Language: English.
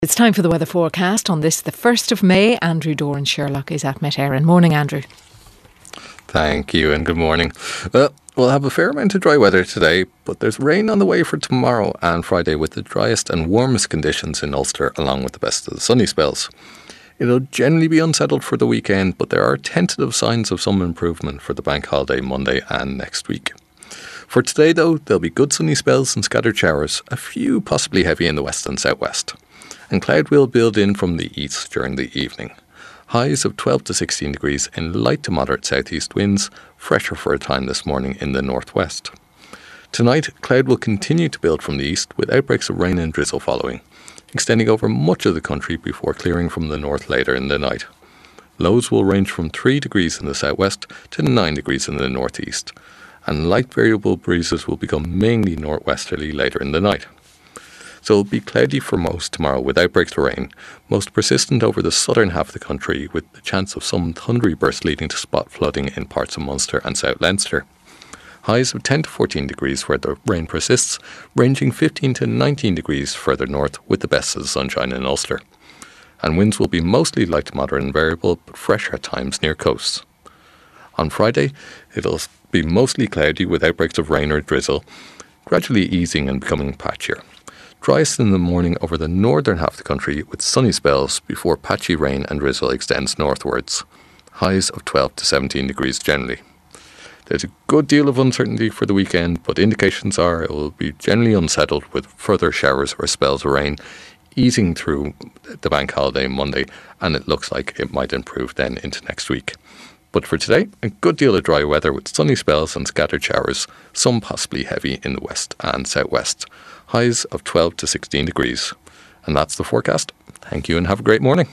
It's time for the weather forecast on this, the 1st of May. Andrew Doran Sherlock is at Met Éireann. Morning, Andrew. Thank you and good morning. Well, we'll have a fair amount of dry weather today, but there's rain on the way for tomorrow and Friday with the driest and warmest conditions in Ulster along with the best of the sunny spells. It'll generally be unsettled for the weekend, but there are tentative signs of some improvement for the bank holiday Monday and next week. For today though, there'll be good sunny spells and scattered showers, a few possibly heavy in the west and southwest. And cloud will build in from the east during the evening. Highs of 12 to 16 degrees in light to moderate southeast winds, fresher for a time this morning in the northwest. Tonight, cloud will continue to build from the east with outbreaks of rain and drizzle following, extending over much of the country before clearing from the north later in the night. Lows will range from 3 degrees in the southwest to 9 degrees in the northeast, and light variable breezes will become mainly northwesterly later in the night. So it'll be cloudy for most tomorrow with outbreaks of rain, most persistent over the southern half of the country with the chance of some thundery bursts leading to spot flooding in parts of Munster and South Leinster. Highs of 10 to 14 degrees where the rain persists, ranging 15 to 19 degrees further north with the best of the sunshine in Ulster. And winds will be mostly light to moderate and variable, but fresher at times near coasts. On Friday, it'll be mostly cloudy with outbreaks of rain or drizzle, gradually easing and becoming patchier. Driest in the morning over the northern half of the country with sunny spells before patchy rain and drizzle extends northwards. Highs of 12 to 17 degrees generally. There's a good deal of uncertainty for the weekend, but indications are it will be generally unsettled with further showers or spells of rain easing through the bank holiday Monday, and it looks like it might improve then into next week. But for today, a good deal of dry weather with sunny spells and scattered showers, some possibly heavy in the west and southwest. Highs of 12 to 16 degrees. And that's the forecast. Thank you and have a great morning.